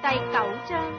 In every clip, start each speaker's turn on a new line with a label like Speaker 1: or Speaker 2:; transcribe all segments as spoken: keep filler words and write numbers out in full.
Speaker 1: 第九章。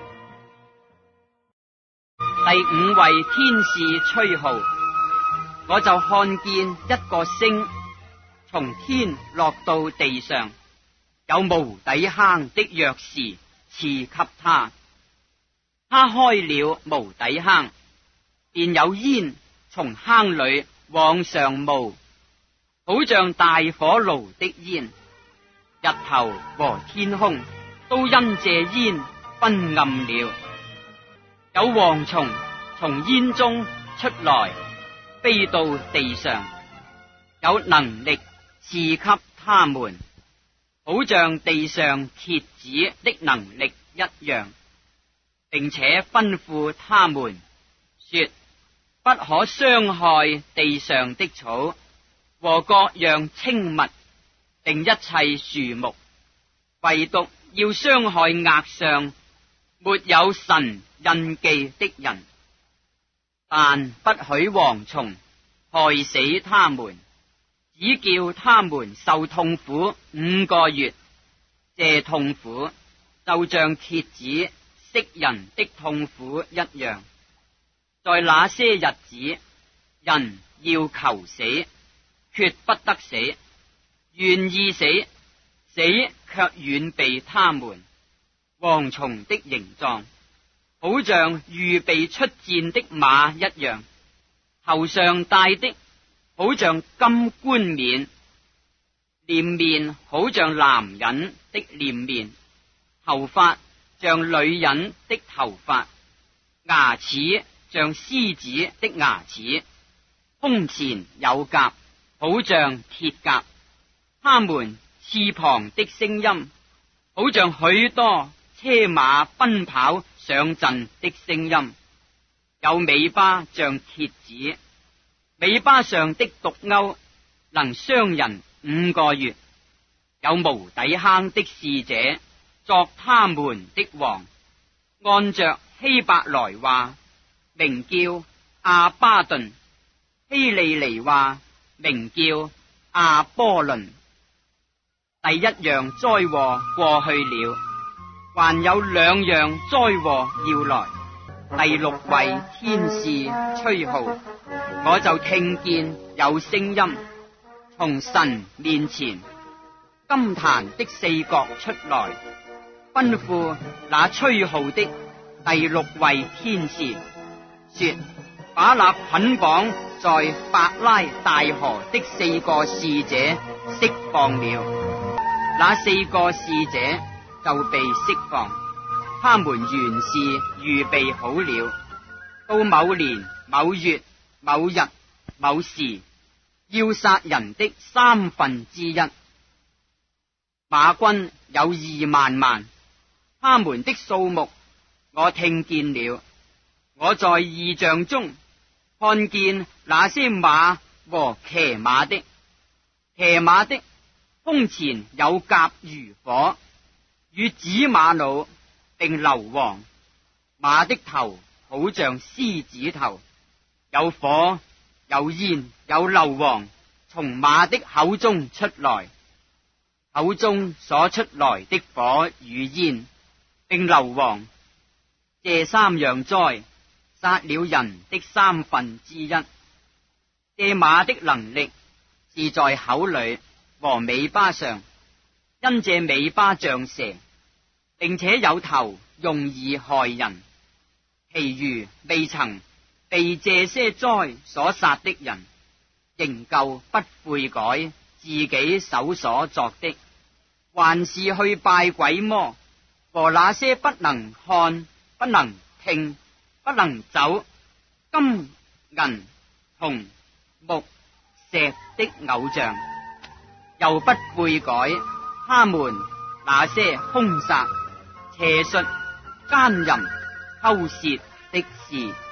Speaker 2: 第五位天使吹號，我就看見一個星從天落到地上，有無底坑的鑰匙賜給他。他開了無底坑，便有煙從坑裏往上冒，好像大火爐的煙。日頭和天空都因這煙昏暗了。有蝗蟲從煙中出來，飛到地上，有能力賜給他們，好像地上蠍子的能力一樣，並且吩咐他們說，不可傷害地上的草和各樣青物，並一切樹木，唯獨要傷害額上沒有神印記的人，但不許蝗蟲害死他們，只叫他們受痛苦五個月。這痛苦就像蠍子息人的痛苦一樣。在那些日子，人要求死，決不得死；願意死，死卻遠避他們。蝗蟲的形狀好像預備出戰的馬一樣，頭上戴的好像金冠冕，臉面好像男人的臉面，頭髮像女人的頭髮，牙齒像獅子的牙齒，胸前有甲，好像鐵甲。他們翅膀的聲音好像許多車馬奔跑上陣的聲音，有尾巴像蠍子，尾巴上的毒鈎能傷人五個月。有無底坑的使者作他們的王，按着希伯來話名叫阿巴頓，希利尼話名叫阿波倫。第一樣災禍過去了，還有兩樣災禍要來。第六位天使吹號，我就聽見有聲音從神面前金壇的四角出來，吩咐那吹號的第六位天使說，把那捆綁在伯拉大河的四個使者釋放了。那四個使者就被釋放，他們原是預備好了，到某年某月某日某時要殺人的三分之一。馬軍有二萬萬，他們的數目我聽見了。我在異象中看見那些馬和騎馬的，騎馬的胸前有甲如火，與紫瑪瑙並硫磺，馬的頭好像獅子頭，有火有煙有硫磺從馬的口中出來，口中所出來的火與煙並硫磺，這三樣災殺了人的三分之一。這馬的能力是在口裏和尾巴上，因這尾巴像蛇，並且有頭容易害人。其餘未曾被這些災所殺的人，仍舊不悔改自己手所作的，還是去拜鬼魔和那些不能看、不能聽、不能走、金銀銅木石的偶像，又不悔改他們那些兇殺、邪術、奸淫、偷竊的事。